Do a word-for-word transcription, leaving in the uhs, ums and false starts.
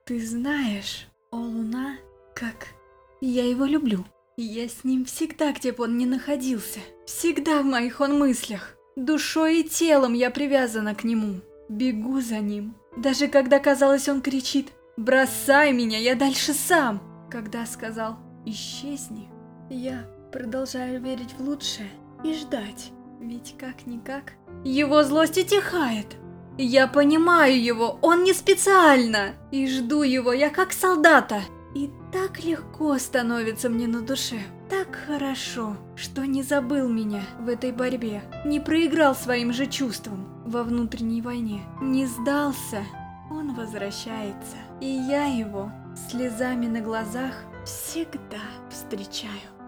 Ты знаешь, о луна, как я его люблю. Я с ним всегда, где бы он ни находился. Всегда в моих он мыслях. Душой и телом я привязана к нему. Бегу за ним. Даже когда казалось, он кричит: «Бросай меня, я дальше сам!» Когда сказал «Исчезни», я продолжаю верить в лучшее и ждать. Ведь как-никак его злость утихает. Я понимаю его, он не специально. И жду его я как солдата. И так легко становится мне на душе. Так хорошо, что не забыл меня в этой борьбе. Не проиграл своим же чувствам во внутренней войне. Не сдался. Он возвращается. И я его слезами на глазах всегда встречаю.